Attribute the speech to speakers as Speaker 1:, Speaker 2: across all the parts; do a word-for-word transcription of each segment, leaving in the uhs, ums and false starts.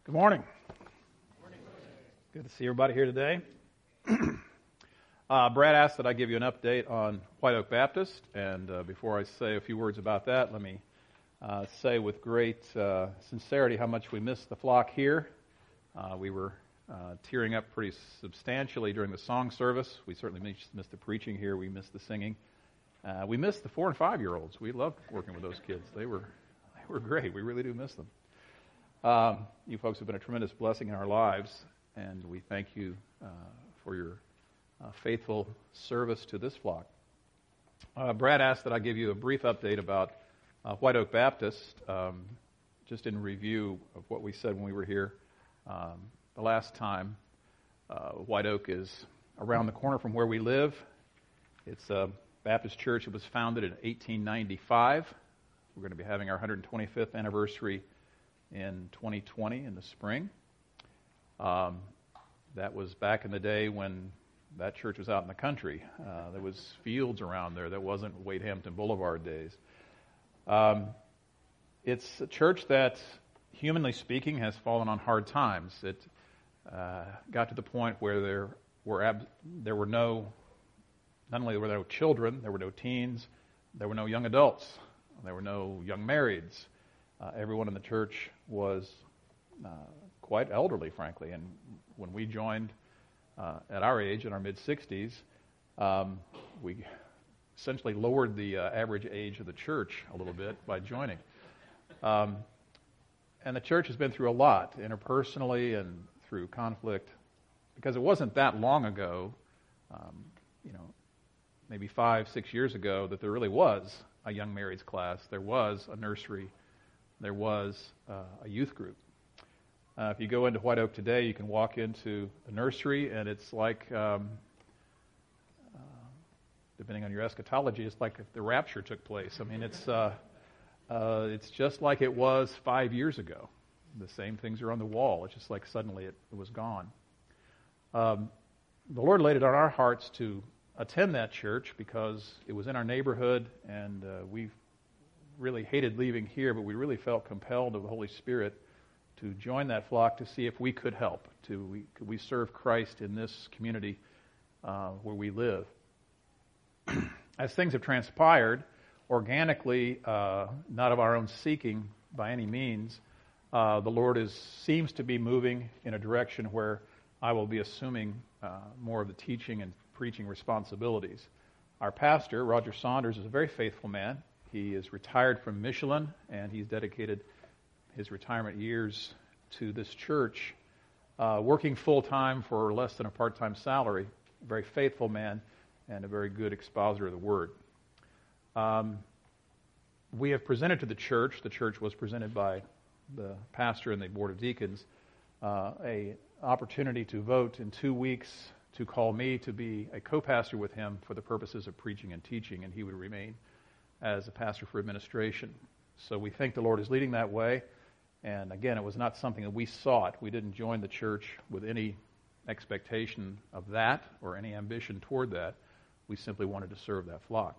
Speaker 1: Good morning. Good to see everybody here today. uh, Brad asked that I give you an update on White Oak Baptist, and uh, before I say a few words about that, let me uh, say with great uh, sincerity how much we missed the flock here. Uh, we were uh, tearing up pretty substantially during the song service. We certainly missed, missed the preaching here. We missed the singing. Uh, we missed the four and five year olds. We loved working with those kids. They were they were great. We really do miss them. Um, you folks have been a tremendous blessing in our lives, and we thank you uh, for your uh, faithful service to this flock. Uh, Brad asked that I give you a brief update about uh, White Oak Baptist, um, just in review of what we said when we were here um, the last time. Uh, White Oak is around the corner from where we live. It's a Baptist church. It was founded in eighteen ninety-five. We're going to be having our one hundred twenty-fifth anniversary in twenty twenty in the spring. Um, that was back in the day when that church was out in the country. Uh, there was fields around there. That wasn't Wade Hampton Boulevard days. Um, it's a church that, humanly speaking, has fallen on hard times. It uh, got to the point where there were ab- there were no, not only were there no children, there were no teens, there were no young adults, there were no young marrieds. Uh, everyone in the church was uh, quite elderly, frankly. And when we joined uh, at our age, in our mid-sixties, um, we essentially lowered the uh, average age of the church a little bit by joining. Um, and the church has been through a lot, interpersonally and through conflict, because it wasn't that long ago, um, you know, maybe five, six years ago, that there really was a young marrieds class. There was a nursery. There was uh, a youth group. Uh, if you go into White Oak today, you can walk into the nursery, and it's like, um, uh, depending on your eschatology, it's like if the rapture took place. I mean, it's uh, uh, it's just like it was five years ago. The same things are on the wall. It's just like suddenly it, it was gone. Um, the Lord laid it on our hearts to attend that church because it was in our neighborhood, and uh, we've really hated leaving here, but we really felt compelled of the Holy Spirit to join that flock to see if we could help. To we, could we serve Christ in this community uh, where we live? As things have transpired, organically, uh, not of our own seeking by any means, uh, the Lord is seems to be moving in a direction where I will be assuming uh, more of the teaching and preaching responsibilities. Our pastor, Roger Saunders, is a very faithful man. He is retired from Michelin, and he's dedicated his retirement years to this church, uh, working full-time for less than a part-time salary. A very faithful man and a very good expositor of the Word. Um, we have presented to the church, the church was presented by the pastor and the Board of Deacons, uh, a opportunity to vote in two weeks to call me to be a co-pastor with him for the purposes of preaching and teaching, and he would remain as a pastor for administration. So we think the Lord is leading that way. And again, it was not something that we sought. We didn't join the church with any expectation of that or any ambition toward that. We simply wanted to serve that flock.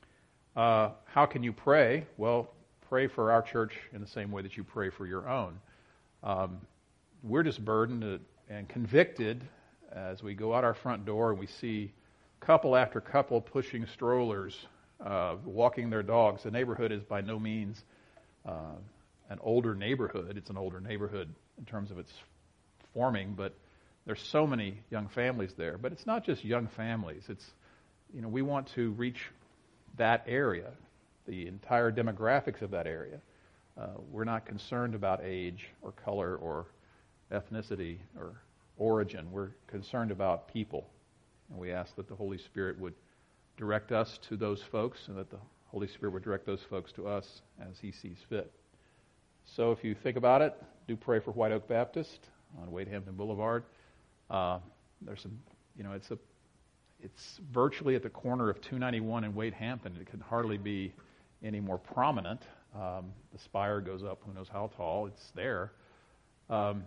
Speaker 1: Uh, how can you pray? Well, pray for our church in the same way that you pray for your own. Um, we're just burdened and convicted as we go out our front door and we see couple after couple pushing strollers, Uh, walking their dogs. The neighborhood is by no means uh, an older neighborhood. It's an older neighborhood in terms of its forming, but there's so many young families there. But it's not just young families. It's, you know, we want to reach that area, the entire demographics of that area. Uh, we're not concerned about age or color or ethnicity or origin. We're concerned about people. And we ask that the Holy Spirit would direct us to those folks, and that the Holy Spirit would direct those folks to us as He sees fit. So if you think about it, do pray for White Oak Baptist on Wade Hampton Boulevard. Uh, there's some, you know, it's a, it's virtually at the corner of two ninety-one and Wade Hampton. It can hardly be any more prominent. Um, the spire goes up, who knows how tall. It's there. Um,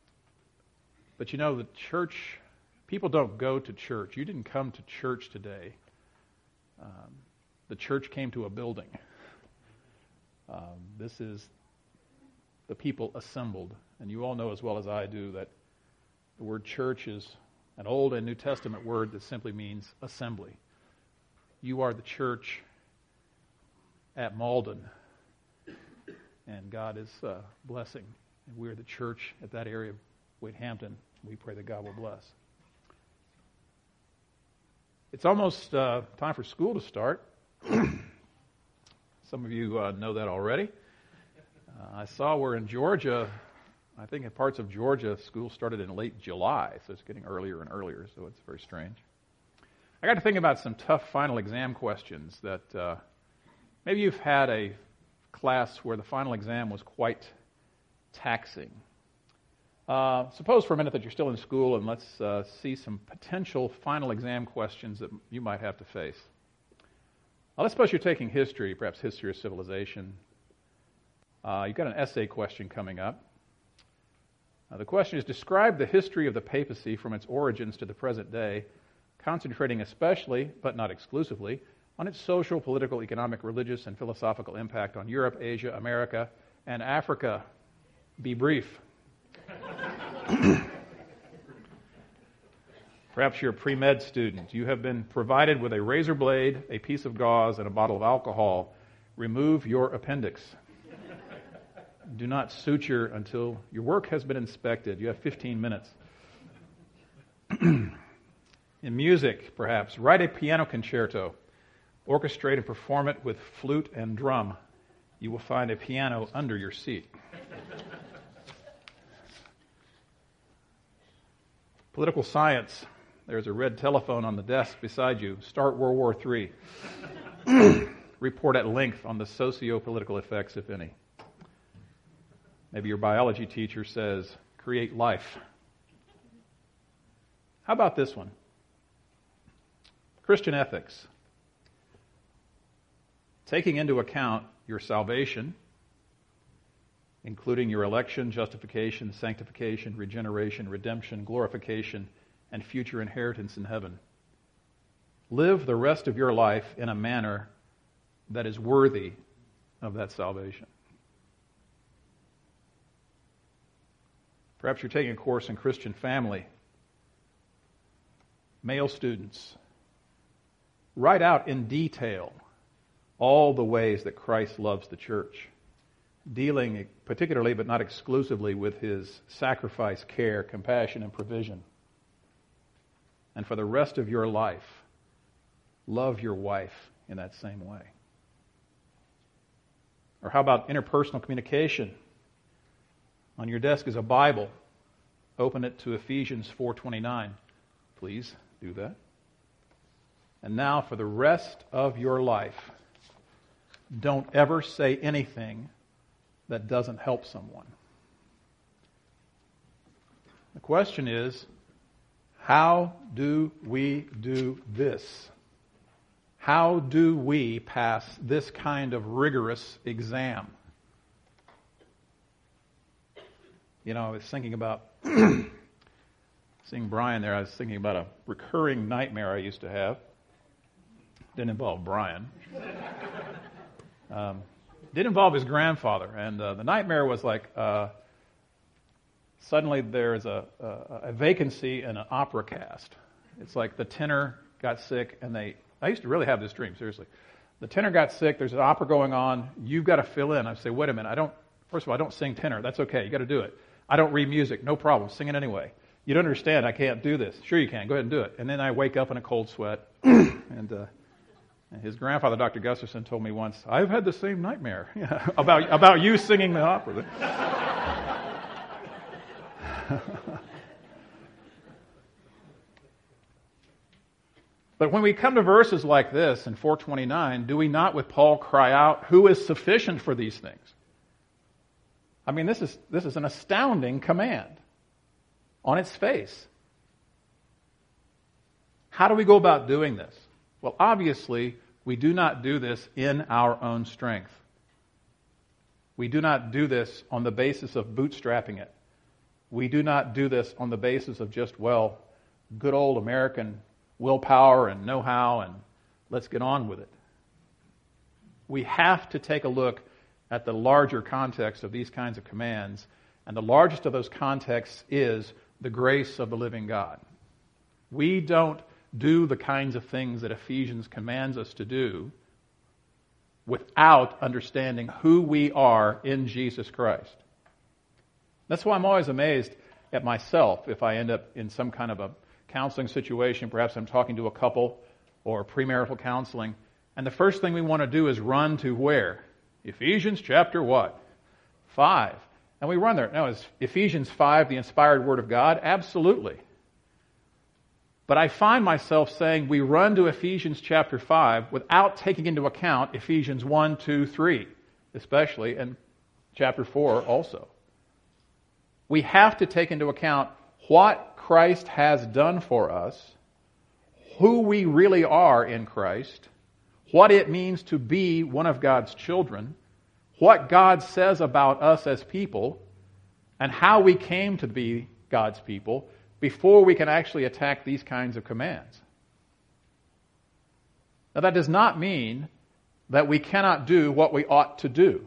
Speaker 1: but you know, the church, people don't go to church. You didn't come to church today. Um, the church came to a building. Um, this is the people assembled. And you all know as well as I do that the word church is an Old and New Testament word that simply means assembly. You are the church at Malden, and God is uh, blessing. And we're the church at that area of Wade Hampton. We pray that God will bless. It's almost uh, time for school to start. Some of you uh, know that already. Uh, I saw we're in Georgia. I think in parts of Georgia, school started in late July, so it's getting earlier and earlier, so it's very strange. I got to think about some tough final exam questions that uh, maybe you've had a class where the final exam was quite taxing. Uh, suppose for a minute that you're still in school, and let's uh, see some potential final exam questions that you might have to face. Now, let's suppose you're taking history, perhaps history of civilization. Uh, you've got an essay question coming up. Uh, the question is, describe the history of the papacy from its origins to the present day, concentrating especially, but not exclusively, on its social, political, economic, religious, and philosophical impact on Europe, Asia, America, and Africa. Be brief. Perhaps you're a pre-med student. You have been provided with a razor blade, a piece of gauze, and a bottle of alcohol. Remove your appendix. Do not suture until your work has been inspected. You have fifteen minutes. In music, perhaps, write a piano concerto. Orchestrate and perform it with flute and drum. You will find a piano under your seat. Political science. There's a red telephone on the desk beside you. Start World War Three. Report at length on the socio-political effects, if any. Maybe your biology teacher says, create life. How about this one? Christian ethics. Taking into account your salvation, including your election, justification, sanctification, regeneration, redemption, glorification, and future inheritance in heaven. Live the rest of your life in a manner that is worthy of that salvation. Perhaps you're taking a course in Christian family. Male students, write out in detail all the ways that Christ loves the church, dealing particularly but not exclusively with his sacrifice, care, compassion, and provision. And for the rest of your life, love your wife in that same way. Or how about interpersonal communication? On your desk is a Bible. Open it to Ephesians four twenty-nine. Please do that. And now for the rest of your life, don't ever say anything that doesn't help someone. The question is, how do we do this? How do we pass this kind of rigorous exam? You know, I was thinking about, seeing Brian there, I was thinking about a recurring nightmare I used to have. Didn't involve Brian. Um, did involve his grandfather. And uh, the nightmare was like, uh, suddenly there's a, a, a vacancy in an opera cast. It's like the tenor got sick, and they, I used to really have this dream, seriously. The tenor got sick, there's an opera going on, you've got to fill in. I say, wait a minute, I don't, first of all, I don't sing tenor. That's okay, you got to do it. I don't read music, no problem, sing it anyway. You don't understand, I can't do this. Sure you can, go ahead and do it. And then I wake up in a cold sweat, and uh, his grandfather, Doctor Gusterson, told me once, I've had the same nightmare about about you singing the opera. But when we come to verses like this in four twenty-nine, do we not with Paul cry out, who is sufficient for these things? I mean, this is this is an astounding command on its face. How do we go about doing this? Well, obviously, we do not do this in our own strength. We do not do this on the basis of bootstrapping it. We do not do this on the basis of just, well, good old American willpower and know-how and let's get on with it. We have to take a look at the larger context of these kinds of commands. And the largest of those contexts is the grace of the living God. We don't do the kinds of things that Ephesians commands us to do without understanding who we are in Jesus Christ. That's why I'm always amazed at myself if I end up in some kind of a counseling situation. Perhaps I'm talking to a couple or premarital counseling, and the first thing we want to do is run to where? Ephesians chapter what? Five. And we run there. Now, is Ephesians five the inspired Word of God? Absolutely. But I find myself saying we run to Ephesians chapter five without taking into account Ephesians one, two, three, especially, and chapter four also. We have to take into account what Christ has done for us, who we really are in Christ, what it means to be one of God's children, what God says about us as people, and how we came to be God's people before we can actually attack these kinds of commands. Now, that does not mean that we cannot do what we ought to do.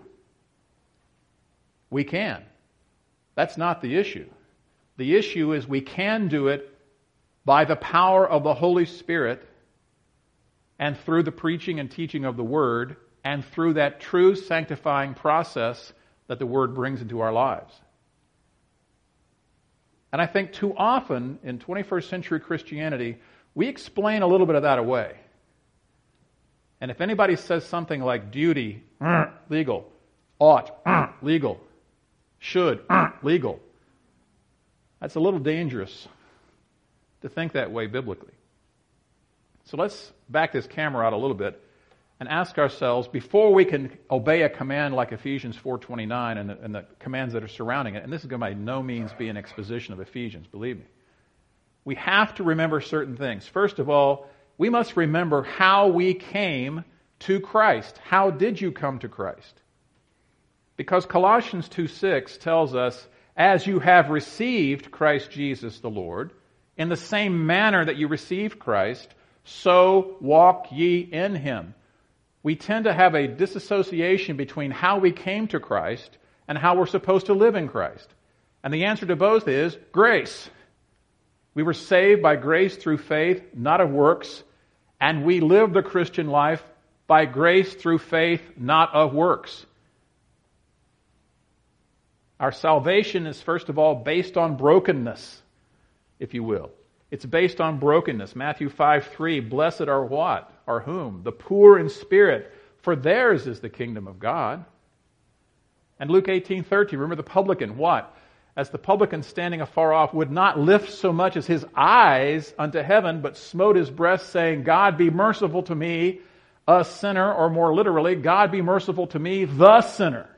Speaker 1: We can. That's not the issue. The issue is we can do it by the power of the Holy Spirit and through the preaching and teaching of the Word and through that true sanctifying process that the Word brings into our lives. And I think too often in twenty-first century Christianity, we explain a little bit of that away. And if anybody says something like duty, legal, ought, legal, should, legal, that's a little dangerous to think that way biblically. So let's back this camera out a little bit and ask ourselves, before we can obey a command like Ephesians four twenty-nine and the, and the commands that are surrounding it, and this is going to by no means be an exposition of Ephesians, believe me, we have to remember certain things. First of all, we must remember how we came to Christ. How did you come to Christ? Because Colossians two six tells us, as you have received Christ Jesus the Lord, in the same manner that you received Christ, so walk ye in Him. We tend to have a disassociation between how we came to Christ and how we're supposed to live in Christ. And the answer to both is grace. We were saved by grace through faith, not of works, and we live the Christian life by grace through faith, not of works. Our salvation is, first of all, based on brokenness, if you will. It's based on brokenness. Matthew five three, blessed are what? Are whom? The poor in spirit, for theirs is the kingdom of God. And Luke eighteen thirteen, remember the publican, what? As the publican standing afar off would not lift so much as his eyes unto heaven, but smote his breast, saying, God be merciful to me, a sinner, or more literally, God be merciful to me, the sinner.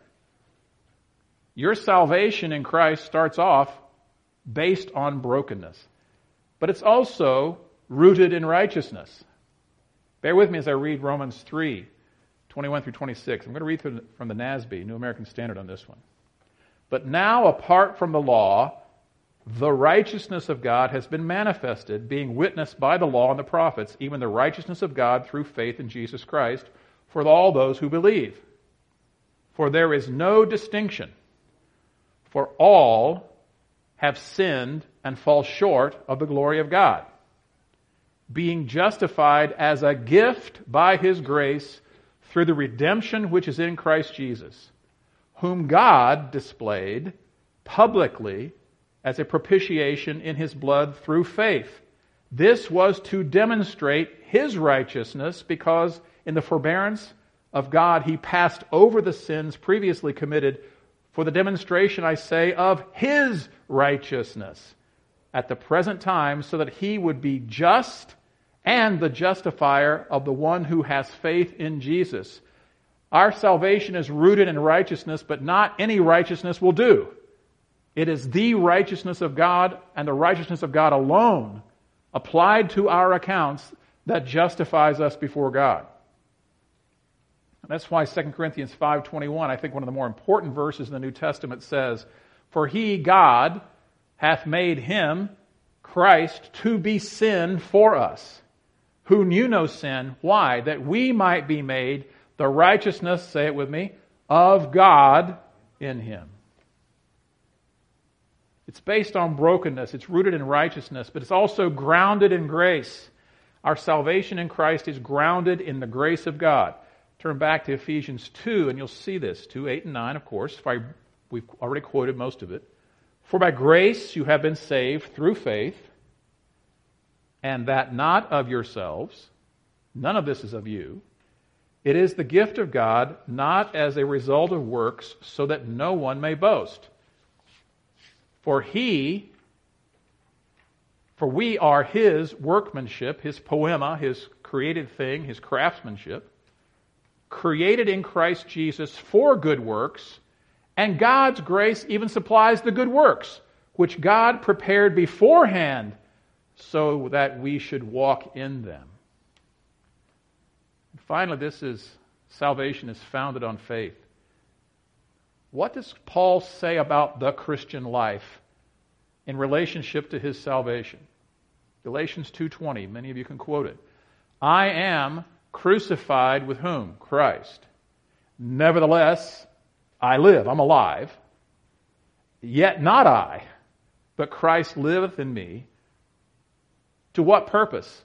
Speaker 1: Your salvation in Christ starts off based on brokenness. But it's also rooted in righteousness. Bear with me as I read Romans three, twenty-one through twenty-six. I'm going to read from the N A S B, New American Standard, on this one. But now, apart from the law, the righteousness of God has been manifested, being witnessed by the law and the prophets, even the righteousness of God through faith in Jesus Christ, for all those who believe. For there is no distinction, for all have sinned and fall short of the glory of God, being justified as a gift by His grace through the redemption which is in Christ Jesus, whom God displayed publicly as a propitiation in His blood through faith. This was to demonstrate His righteousness, because in the forbearance of God He passed over the sins previously committed, for the demonstration, I say, of His righteousness at the present time, so that He would be just and the justifier of the one who has faith in Jesus. Our salvation is rooted in righteousness, but not any righteousness will do. It is the righteousness of God and the righteousness of God alone applied to our accounts that justifies us before God. That's why Second Corinthians five twenty-one, I think one of the more important verses in the New Testament, says, for He, God, hath made Him, Christ, to be sin for us, who knew no sin. Why? That we might be made the righteousness, say it with me, of God in him. It's based on brokenness. It's rooted in righteousness, but it's also grounded in grace. Our salvation in Christ is grounded in the grace of God. Turn back to Ephesians two, and you'll see this. two, eight, and nine, of course. If I, we've already quoted most of it. For by grace you have been saved through faith, and that not of yourselves. None of this is of you. It is the gift of God, not as a result of works, so that no one may boast. For he, for we are his workmanship, his poema, his created thing, his craftsmanship, created in Christ Jesus for good works, and God's grace even supplies the good works, which God prepared beforehand so that we should walk in them. And finally, this is, salvation is founded on faith. What does Paul say about the Christian life in relationship to his salvation? Galatians two twenty, many of you can quote it. I am crucified with whom? Christ. Nevertheless, I live, I'm alive. Yet not I, but Christ liveth in me. To what purpose?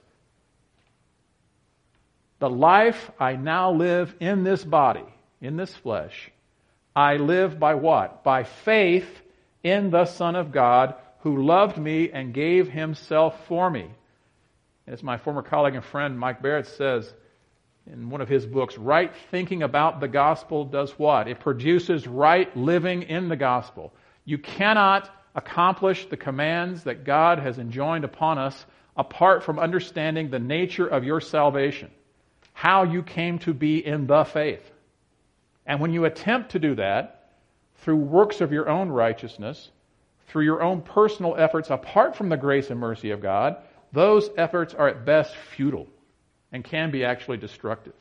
Speaker 1: The life I now live in this body, in this flesh, I live by what? By faith in the Son of God, who loved me and gave himself for me. As my former colleague and friend Mike Barrett says in one of his books, right thinking about the gospel does what? It produces right living in the gospel. You cannot accomplish the commands that God has enjoined upon us apart from understanding the nature of your salvation, how you came to be in the faith. And when you attempt to do that through works of your own righteousness, through your own personal efforts apart from the grace and mercy of God, those efforts are at best futile and can be actually destructive.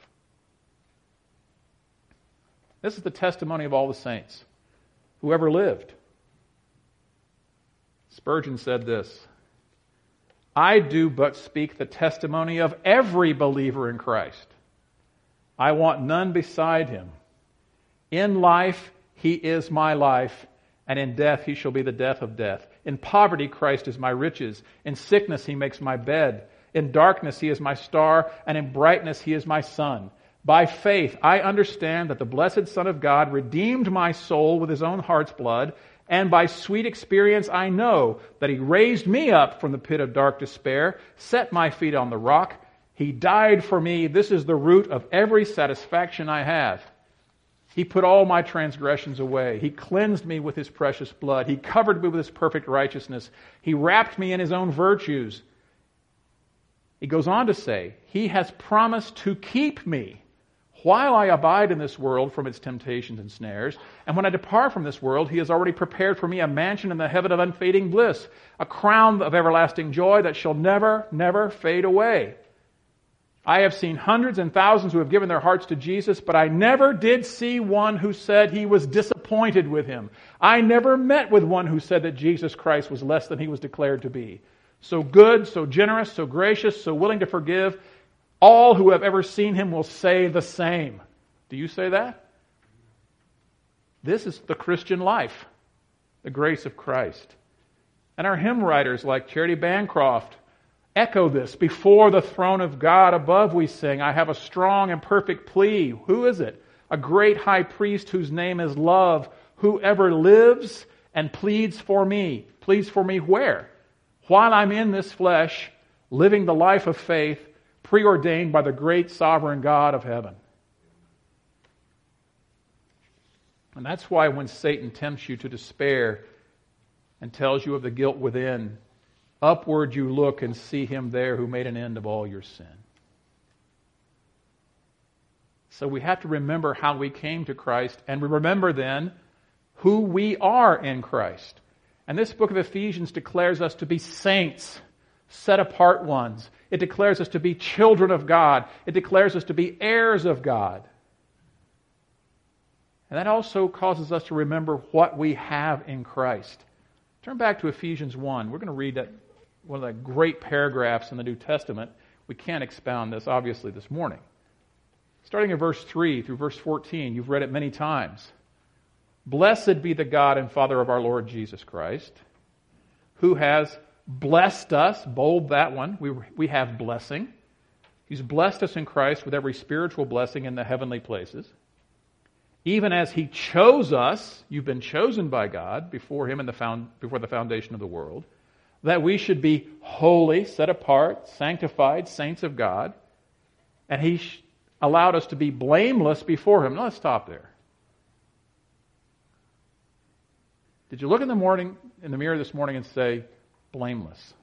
Speaker 1: This is the testimony of all the saints who ever lived. Spurgeon said this, I do but speak the testimony of every believer in Christ. I want none beside him. In life, he is my life, and in death, he shall be the death of death. In poverty, Christ is my riches. In sickness, he makes my bed. In darkness, he is my star, and in brightness, he is my sun. By faith, I understand that the blessed Son of God redeemed my soul with his own heart's blood, and by sweet experience, I know that he raised me up from the pit of dark despair, set my feet on the rock. He died for me. This is the root of every satisfaction I have. He put all my transgressions away. He cleansed me with his precious blood. He covered me with his perfect righteousness. He wrapped me in his own virtues. He goes on to say, he has promised to keep me while I abide in this world from its temptations and snares. And when I depart from this world, he has already prepared for me a mansion in the heaven of unfading bliss, a crown of everlasting joy that shall never, never fade away. I have seen hundreds and thousands who have given their hearts to Jesus, but I never did see one who said he was disappointed with him. I never met with one who said that Jesus Christ was less than he was declared to be. So good, so generous, so gracious, so willing to forgive. All who have ever seen him will say the same. Do you say that? This is the Christian life, the grace of Christ. And our hymn writers like Charity Bancroft echo this. Before the throne of God above we sing, I have a strong and perfect plea. Who is it? A great high priest whose name is love, who ever lives and pleads for me. Pleads for me where? While I'm in this flesh, living the life of faith, preordained by the great sovereign God of heaven. And that's why when Satan tempts you to despair and tells you of the guilt within, upward you look and see him there who made an end of all your sin. So we have to remember how we came to Christ, and we remember then who we are in Christ. And this book of Ephesians declares us to be saints, set apart ones. It declares us to be children of God. It declares us to be heirs of God. And that also causes us to remember what we have in Christ. Turn back to Ephesians one. We're going to read that one of the great paragraphs in the New Testament. We can't expound this, obviously, this morning. Starting in verse three through verse fourteen, you've read it many times. Blessed be the God and Father of our Lord Jesus Christ, who has blessed us, bold that one, we, we have blessing. He's blessed us in Christ with every spiritual blessing in the heavenly places. Even as He chose us, you've been chosen by God before Him in the found, before the foundation of the world, that we should be holy, set apart, sanctified, saints of God, and He sh- allowed us to be blameless before Him. Now let's stop there. Did you look in the morning in the mirror this morning and say, blameless,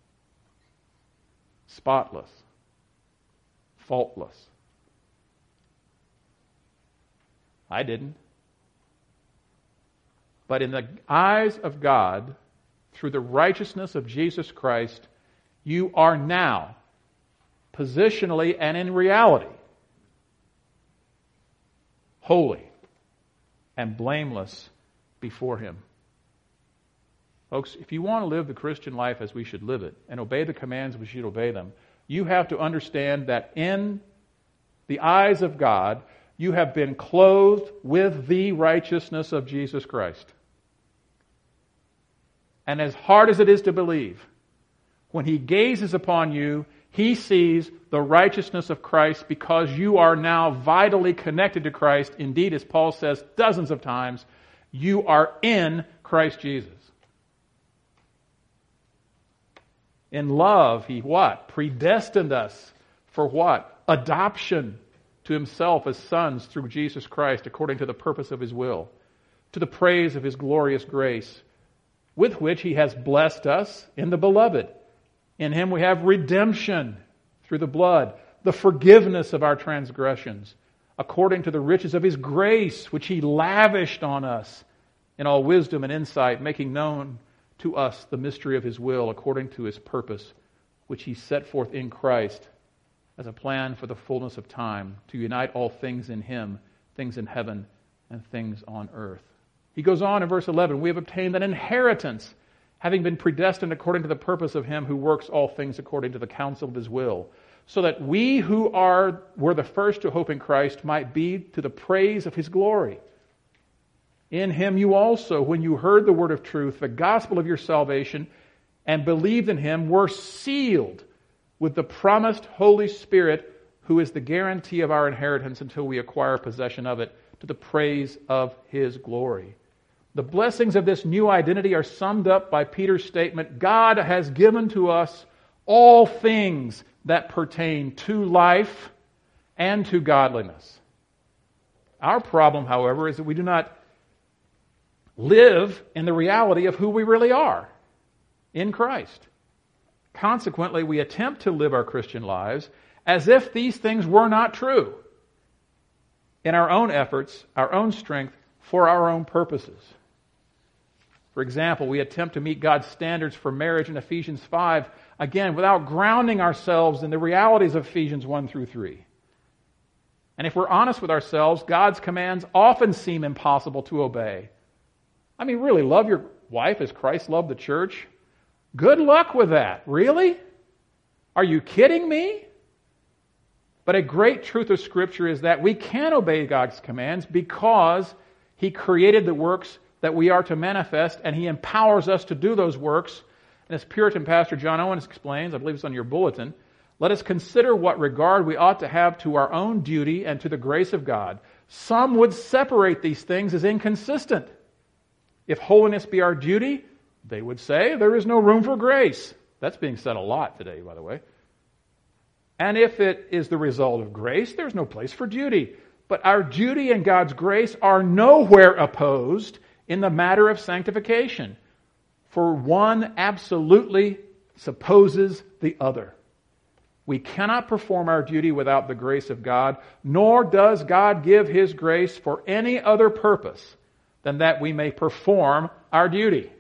Speaker 1: spotless, faultless? I didn't. But in the eyes of God, through the righteousness of Jesus Christ, you are now, positionally and in reality, holy and blameless before Him. Folks, if you want to live the Christian life as we should live it and obey the commands we should obey them, you have to understand that in the eyes of God, you have been clothed with the righteousness of Jesus Christ. And as hard as it is to believe, when He gazes upon you, He sees the righteousness of Christ because you are now vitally connected to Christ. Indeed, as Paul says dozens of times, you are in Christ Jesus. In love, He what? Predestined us for what? Adoption to Himself as sons through Jesus Christ according to the purpose of His will, to the praise of His glorious grace, with which He has blessed us in the Beloved. In Him we have redemption through the blood, the forgiveness of our transgressions, according to the riches of His grace, which He lavished on us in all wisdom and insight, making known to us the mystery of His will, according to His purpose, which He set forth in Christ as a plan for the fullness of time, to unite all things in Him, things in heaven and things on earth. He goes on in verse eleven, we have obtained an inheritance, having been predestined according to the purpose of Him who works all things according to the counsel of His will, so that we who are were the first to hope in Christ might be to the praise of His glory. In Him you also, when you heard the word of truth, the gospel of your salvation, and believed in Him, were sealed with the promised Holy Spirit, who is the guarantee of our inheritance until we acquire possession of it, to the praise of His glory. The blessings of this new identity are summed up by Peter's statement, God has given to us all things that pertain to life and to godliness. Our problem, however, is that we do not live in the reality of who we really are in Christ. Consequently, we attempt to live our Christian lives as if these things were not true in our own efforts, our own strength, for our own purposes. For example, we attempt to meet God's standards for marriage in Ephesians five, again, without grounding ourselves in the realities of Ephesians one through three. And if we're honest with ourselves, God's commands often seem impossible to obey. I mean, really, love your wife as Christ loved the church? Good luck with that. Really? Are you kidding me? But a great truth of Scripture is that we can obey God's commands because He created the works that we are to manifest, and He empowers us to do those works. And as Puritan pastor John Owens explains, I believe it's on your bulletin, let us consider what regard we ought to have to our own duty and to the grace of God. Some would separate these things as inconsistent. If holiness be our duty, they would say there is no room for grace. That's being said a lot today, by the way. And if it is the result of grace, there's no place for duty. But our duty and God's grace are nowhere opposed in the matter of sanctification. For one absolutely supposes the other. We cannot perform our duty without the grace of God, nor does God give His grace for any other purpose than that we may perform our duty.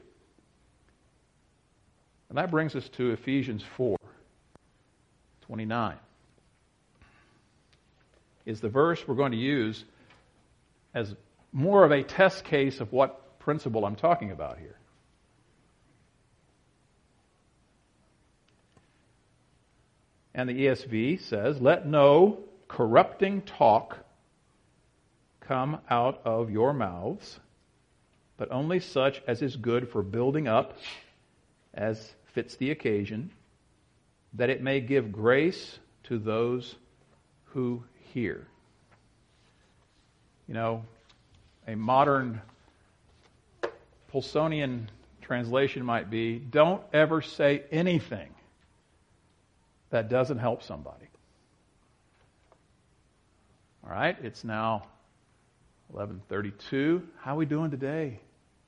Speaker 1: And that brings us to Ephesians four twenty-nine. Is the verse we're going to use as more of a test case of what principle I'm talking about here. And the E S V says, let no corrupting talk come out of your mouths, but only such as is good for building up, as fits the occasion, that it may give grace to those who hear. You know, a modern Pulsonian translation might be, don't ever say anything that doesn't help somebody. All right, it's now eleven thirty-two. How are we doing today?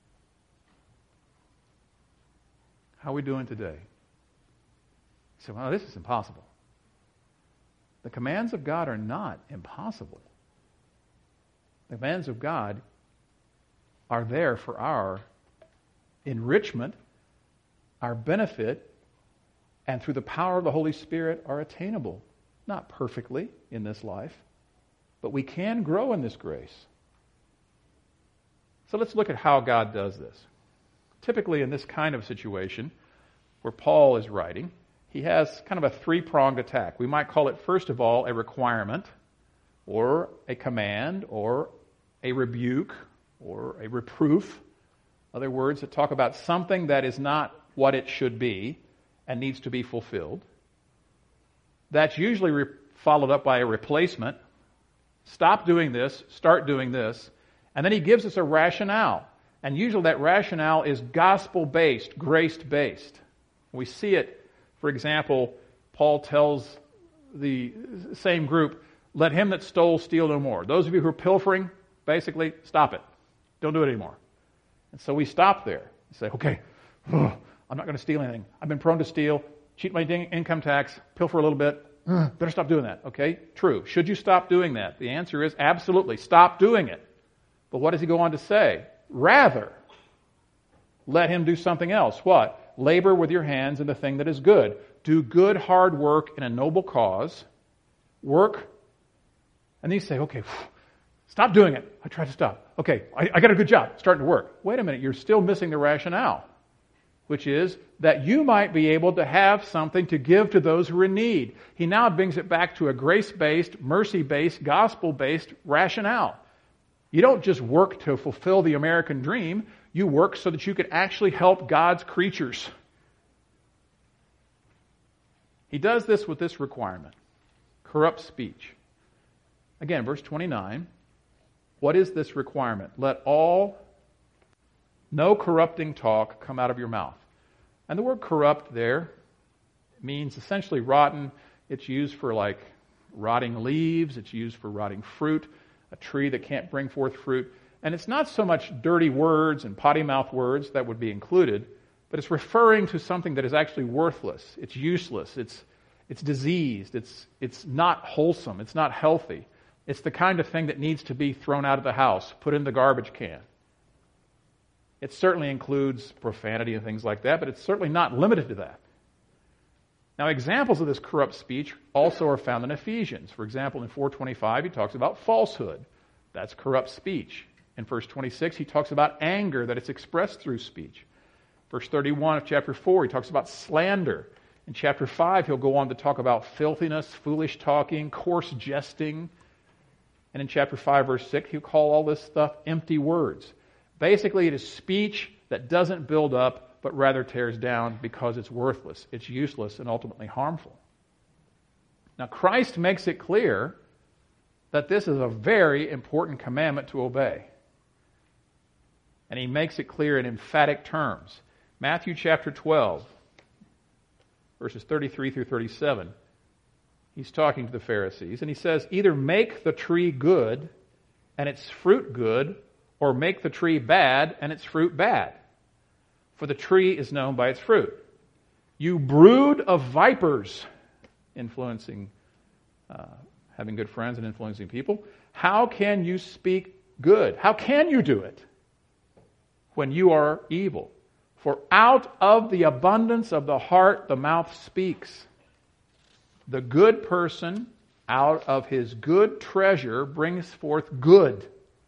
Speaker 1: How are we doing today? You say, well, this is impossible. The commands of God are not impossible. The commands of God are there for our enrichment, our benefit, and through the power of the Holy Spirit are attainable. Not perfectly in this life, but we can grow in this grace. So let's look at how God does this. Typically in this kind of situation where Paul is writing, he has kind of a three-pronged attack. We might call it, first of all, a requirement, or a command, or a rebuke, or a reproof. Other words that talk about something that is not what it should be and needs to be fulfilled. That's usually re- followed up by a replacement. Stop doing this, start doing this. And then he gives us a rationale. And usually that rationale is gospel-based, grace-based. We see it, for example, Paul tells the same group, let him that stole steal no more. Those of you who are pilfering, basically, stop it. Don't do it anymore. And so we stop there. We say, okay, ugh, I'm not going to steal anything. I've been prone to steal, cheat my in- income tax, pilfer a little bit. Ugh, better stop doing that. Okay, true. Should you stop doing that? The answer is absolutely. Stop doing it. But what does he go on to say? Rather, let him do something else. What? Labor with your hands in the thing that is good. Do good, hard work in a noble cause. Work. And then you say, okay, stop doing it. I tried to stop. Okay, I, I got a good job. Starting to work. Wait a minute, you're still missing the rationale, which is that you might be able to have something to give to those who are in need. He now brings it back to a grace-based, mercy-based, gospel-based rationale. You don't just work to fulfill the American dream. You work so that you can actually help God's creatures. He does this with this requirement. Corrupt speech. Again, verse twenty-nine. What is this requirement? Let all, no corrupting talk come out of your mouth. And the word corrupt there means essentially rotten. It's used for like rotting leaves. It's used for rotting fruit, a tree that can't bring forth fruit. And it's not so much dirty words and potty mouth words that would be included, but it's referring to something that is actually worthless. It's useless. It's it's diseased. It's it's not wholesome. It's not healthy. It's the kind of thing that needs to be thrown out of the house, put in the garbage can. It certainly includes profanity and things like that, but it's certainly not limited to that. Now, examples of this corrupt speech also are found in Ephesians. For example, in four twenty-five, he talks about falsehood. That's corrupt speech. In verse twenty-six, he talks about anger, that it's expressed through speech. Verse thirty-one of chapter four, he talks about slander. In chapter five, he'll go on to talk about filthiness, foolish talking, coarse jesting. And in chapter five, verse six, he'll call all this stuff empty words. Basically, it is speech that doesn't build up, but rather tears down because it's worthless, it's useless, and ultimately harmful. Now, Christ makes it clear that this is a very important commandment to obey. And he makes it clear in emphatic terms. Matthew chapter twelve, verses thirty-three through thirty-seven. He's talking to the Pharisees, and he says, either make the tree good and its fruit good, or make the tree bad and its fruit bad. For the tree is known by its fruit. You brood of vipers, influencing, uh, having good friends and influencing people. How can you speak good? How can you do it when you are evil? For out of the abundance of the heart the mouth speaks. The good person out of his good treasure brings forth good.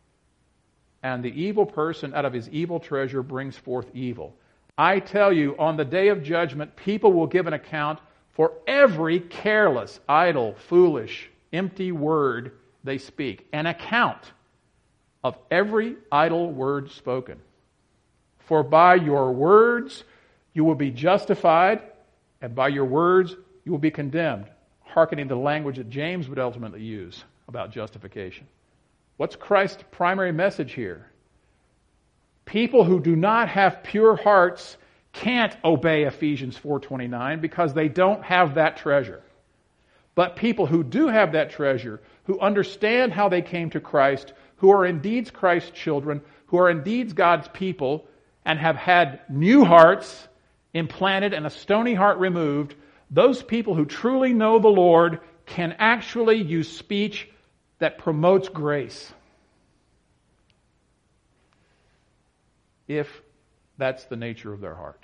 Speaker 1: And the evil person out of his evil treasure brings forth evil. I tell you, on the day of judgment, people will give an account for every careless, idle, foolish, empty word they speak, an account of every idle word spoken. For by your words you will be justified, and by your words you will be condemned, hearkening to the language that James would ultimately use about justification. What's Christ's primary message here? People who do not have pure hearts can't obey Ephesians four twenty-nine because they don't have that treasure. But people who do have that treasure, who understand how they came to Christ, who are indeed Christ's children, who are indeed God's people, and have had new hearts implanted and a stony heart removed, those people who truly know the Lord can actually use speech that promotes grace. If that's the nature of their heart.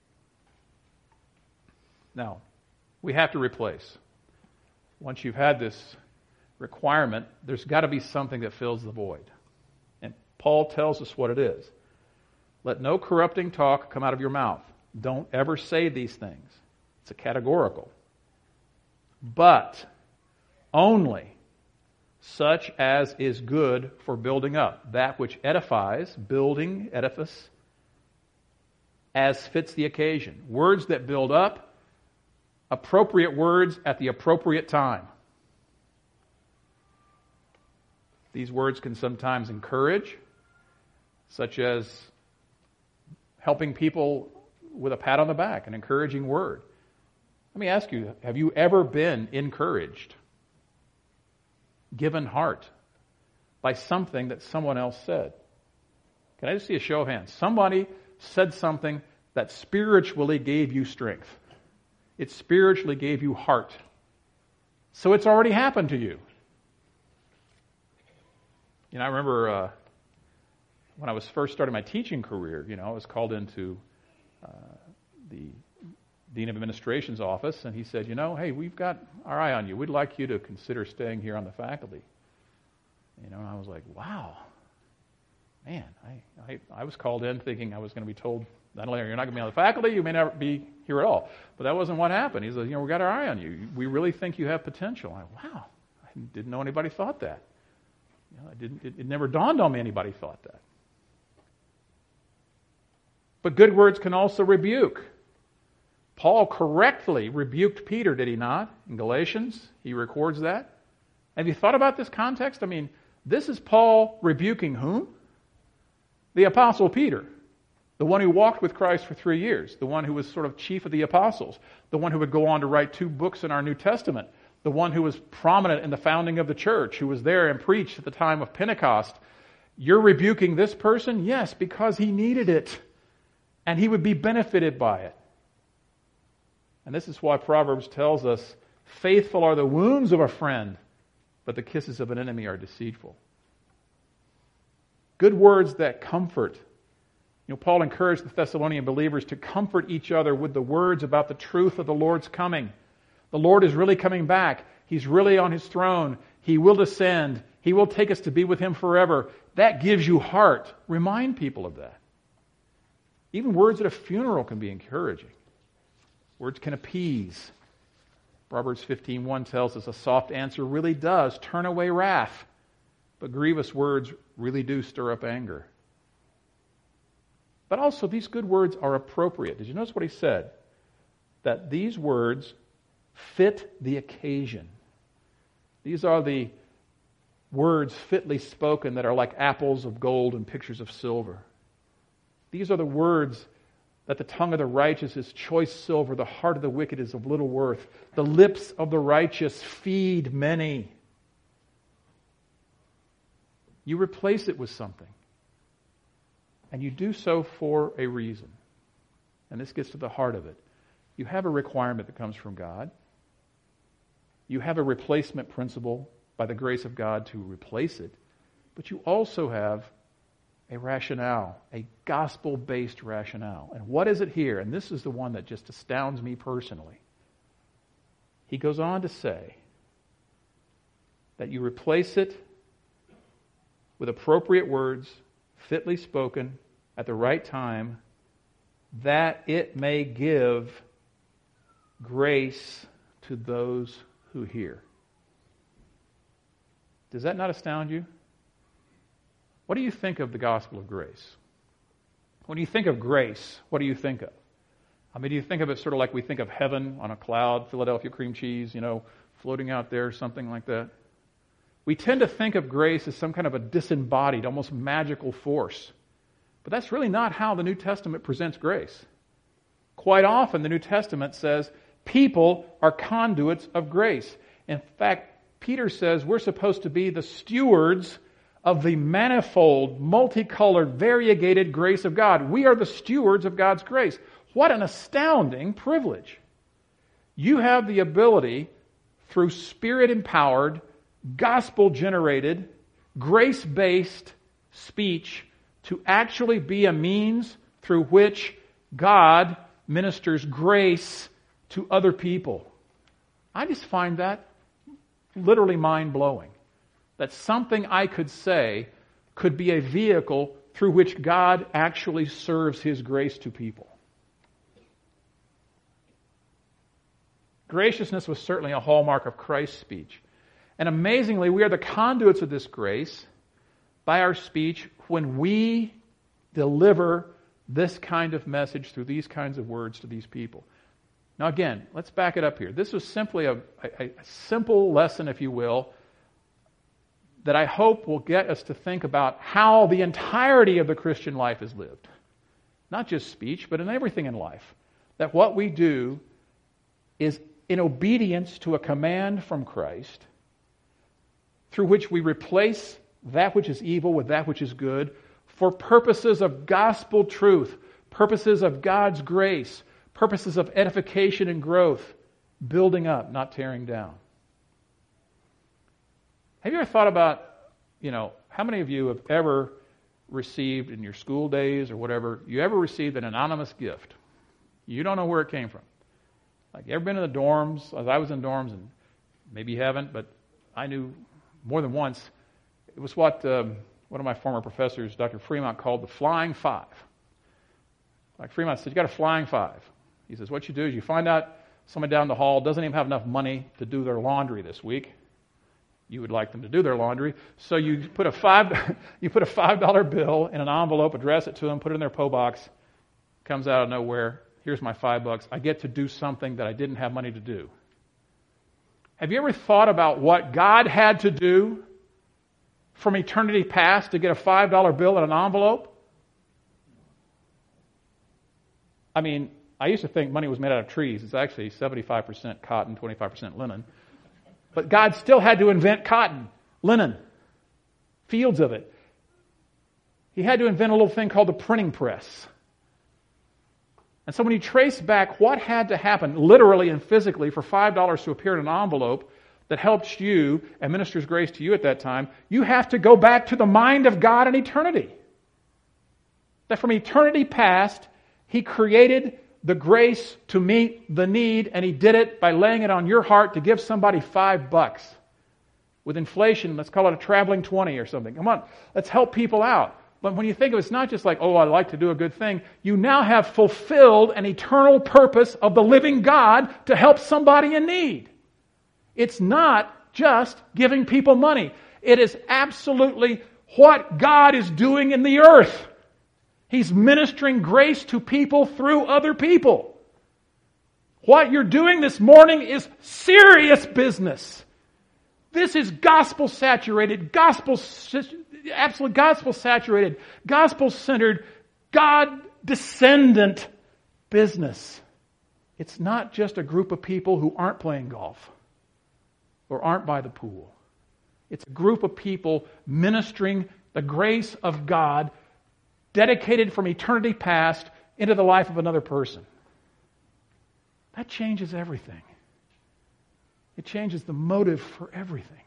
Speaker 1: Now, we have to replace. Once you've had this requirement, there's got to be something that fills the void. And Paul tells us what it is. Let no corrupting talk come out of your mouth. Don't ever say these things. It's a categorical. But only such as is good for building up, that which edifies, building, edifice, as fits the occasion. Words that build up, appropriate words at the appropriate time. These words can sometimes encourage, such as helping people with a pat on the back, an encouraging word. Let me ask you, have you ever been encouraged, given heart, by something that someone else said? Can I just see a show of hands? Somebody said something that spiritually gave you strength. It spiritually gave you heart. So it's already happened to you. You know, I remember uh, when I was first starting my teaching career, you know, I was called into uh, the Dean of Administration's office, and he said, you know, hey, we've got our eye on you. We'd like you to consider staying here on the faculty. You know, and I was like, wow, man, I, I, I was called in thinking I was going to be told, not only are you not going to be on the faculty, you may not be here at all. But that wasn't what happened. He said, you know, we got our eye on you. We really think you have potential. I went, wow, I didn't know anybody thought that. You know, I didn't, it, it never dawned on me anybody thought that. But good words can also rebuke. Paul correctly rebuked Peter, did he not? In Galatians, he records that. Have you thought about this context? I mean, this is Paul rebuking whom? The Apostle Peter, the one who walked with Christ for three years, the one who was sort of chief of the apostles, the one who would go on to write two books in our New Testament, the one who was prominent in the founding of the church, who was there and preached at the time of Pentecost. You're rebuking this person? Yes, because he needed it, and he would be benefited by it. And this is why Proverbs tells us, faithful are the wounds of a friend, but the kisses of an enemy are deceitful. Good words that comfort. You know, Paul encouraged the Thessalonian believers to comfort each other with the words about the truth of the Lord's coming. The Lord is really coming back. He's really on His throne. He will descend. He will take us to be with Him forever. That gives you heart. Remind people of that. Even words at a funeral can be encouraging. Words can appease. Proverbs fifteen one tells us a soft answer really does turn away wrath, but grievous words really do stir up anger. But also, these good words are appropriate. Did you notice what he said? That these words fit the occasion. These are the words fitly spoken that are like apples of gold and pictures of silver. These are the words that the tongue of the righteous is choice silver, the heart of the wicked is of little worth. The lips of the righteous feed many. You replace it with something. And you do so for a reason. And this gets to the heart of it. You have a requirement that comes from God. You have a replacement principle by the grace of God to replace it. But you also have a rationale, a gospel-based rationale. And what is it here? And this is the one that just astounds me personally. He goes on to say that you replace it with appropriate words, fitly spoken, at the right time, that it may give grace to those who hear. Does that not astound you? What do you think of the gospel of grace? When you think of grace, what do you think of? I mean, do you think of it sort of like we think of heaven on a cloud, Philadelphia cream cheese, you know, floating out there, something like that? We tend to think of grace as some kind of a disembodied, almost magical force. But that's really not how the New Testament presents grace. Quite often, the New Testament says people are conduits of grace. In fact, Peter says we're supposed to be the stewards of the manifold, multicolored, variegated grace of God. We are the stewards of God's grace. What an astounding privilege. You have the ability, through Spirit-empowered, gospel-generated, grace-based speech, to actually be a means through which God ministers grace to other people. I just find that literally mind-blowing. That something I could say could be a vehicle through which God actually serves His grace to people. Graciousness was certainly a hallmark of Christ's speech. And amazingly, we are the conduits of this grace by our speech when we deliver this kind of message through these kinds of words to these people. Now again, let's back it up here. This was simply a, a, a simple lesson, if you will, that I hope will get us to think about how the entirety of the Christian life is lived. Not just speech, but in everything in life. That what we do is in obedience to a command from Christ, through which we replace that which is evil with that which is good, for purposes of gospel truth, purposes of God's grace, purposes of edification and growth, building up, not tearing down. Have you ever thought about, you know, how many of you have ever received in your school days or whatever, you ever received an anonymous gift? You don't know where it came from. Like, you ever been in the dorms? As I was in dorms, and maybe you haven't, but I knew more than once. It was what um, one of my former professors, Doctor Fremont, called the flying five. Like Fremont said, you got a flying five. He says, what you do is you find out someone down the hall doesn't even have enough money to do their laundry this week. You would like them to do their laundry, so you put a five you put a five dollar bill in an envelope, address it to them, put it in their P O box. Comes out of nowhere. Here's my five bucks. I get to do something that I didn't have money to do. Have you ever thought about what God had to do from eternity past to get a five dollar bill in an envelope? I mean, I used to think money was made out of trees. It's actually seventy-five percent cotton, twenty-five percent linen. But God still had to invent cotton, linen, fields of it. He had to invent a little thing called the printing press. And so when you trace back what had to happen, literally and physically, for five dollars to appear in an envelope that helps you and ministers grace to you at that time, you have to go back to the mind of God in eternity. That from eternity past, He created the grace to meet the need, and He did it by laying it on your heart to give somebody five bucks. With inflation, let's call it a traveling twenty or something. Come on, let's help people out. But when you think of it, it's not just like, oh, I like to do a good thing. You now have fulfilled an eternal purpose of the living God to help somebody in need. It's not just giving people money. It is absolutely what God is doing in the earth. He's ministering grace to people through other people. What you're doing this morning is serious business. This is gospel-saturated, gospel, absolute gospel-saturated, gospel-centered, God-descendant business. It's not just a group of people who aren't playing golf or aren't by the pool. It's a group of people ministering the grace of God dedicated from eternity past into the life of another person. That changes everything. It changes the motive for everything.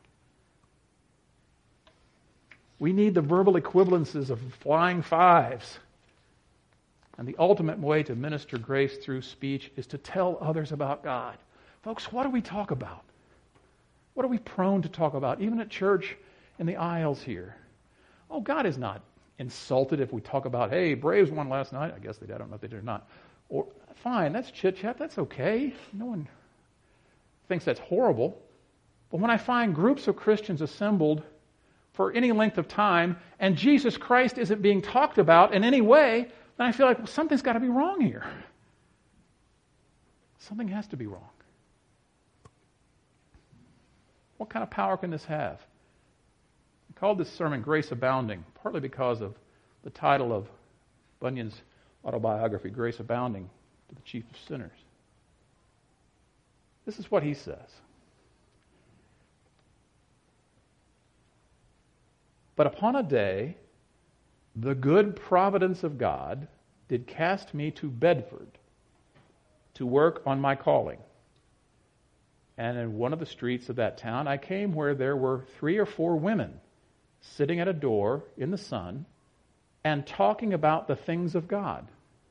Speaker 1: We need the verbal equivalences of flying fives. And the ultimate way to minister grace through speech is to tell others about God. Folks, what do we talk about? What are we prone to talk about, even at church in the aisles here? Oh, God is not insulted if we talk about, hey, Braves won last night. I guess they did. I don't know if they did or not. Or, fine, that's chit-chat. That's okay. No one thinks that's horrible. But when I find groups of Christians assembled for any length of time, and Jesus Christ isn't being talked about in any way, then I feel like, well, something's got to be wrong here. Something has to be wrong. What kind of power can this have? I called this sermon Grace Abounding, partly because of the title of Bunyan's autobiography, Grace Abounding to the Chief of Sinners. This is what he says. But upon a day, the good providence of God did cast me to Bedford to work on my calling. And in one of the streets of that town, I came where there were three or four women sitting at a door in the sun and talking about the things of God.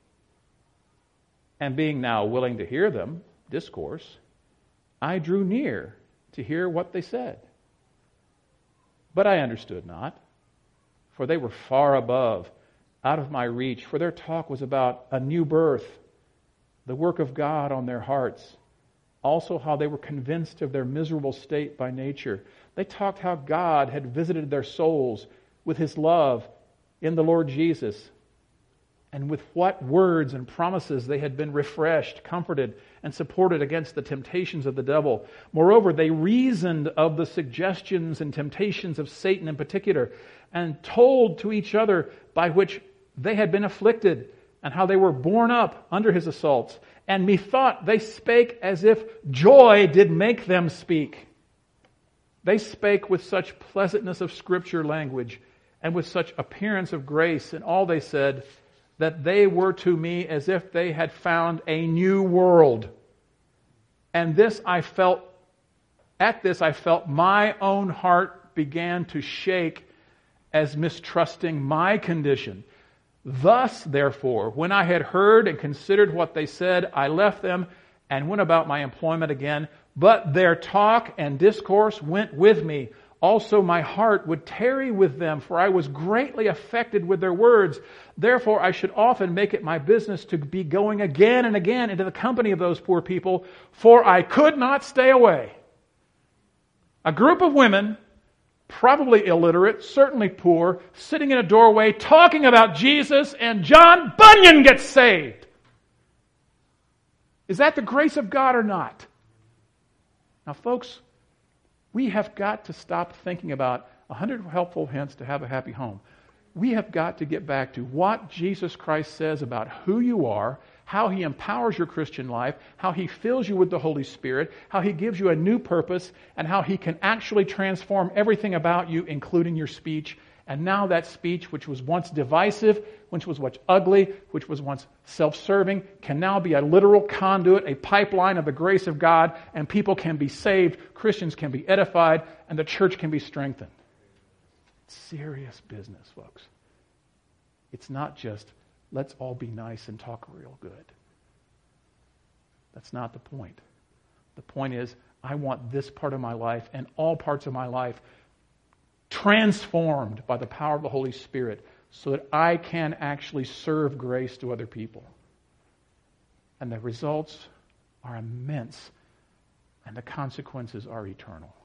Speaker 1: And being now willing to hear them discourse, I drew near to hear what they said. But I understood not, for they were far above, out of my reach, for their talk was about a new birth, the work of God on their hearts, also how they were convinced of their miserable state by nature. They talked how God had visited their souls with His love in the Lord Jesus, and with what words and promises they had been refreshed, comforted, and supported against the temptations of the devil. Moreover, they reasoned of the suggestions and temptations of Satan in particular, and told to each other by which they had been afflicted, and how they were borne up under his assaults. And methought they spake as if joy did make them speak. They spake with such pleasantness of Scripture language, and with such appearance of grace in all they said, that they were to me as if they had found a new world. And this I felt, at this I felt my own heart began to shake as mistrusting my condition. Thus, therefore, when I had heard and considered what they said, I left them and went about my employment again. But their talk and discourse went with me. Also my heart would tarry with them, for I was greatly affected with their words. Therefore I should often make it my business to be going again and again into the company of those poor people, for I could not stay away. A group of women, probably illiterate, certainly poor, sitting in a doorway talking about Jesus, and John Bunyan gets saved. Is that the grace of God or not? Now, folks, we have got to stop thinking about a hundred helpful hints to have a happy home. We have got to get back to what Jesus Christ says about who you are, how He empowers your Christian life, how He fills you with the Holy Spirit, how He gives you a new purpose, and how He can actually transform everything about you, including your speech. And now that speech, which was once divisive, which was once ugly, which was once self-serving, can now be a literal conduit, a pipeline of the grace of God, and people can be saved, Christians can be edified, and the church can be strengthened. It's serious business, folks. It's not just, let's all be nice and talk real good. That's not the point. The point is, I want this part of my life and all parts of my life transformed by the power of the Holy Spirit so that I can actually serve grace to other people. And the results are immense, and the consequences are eternal.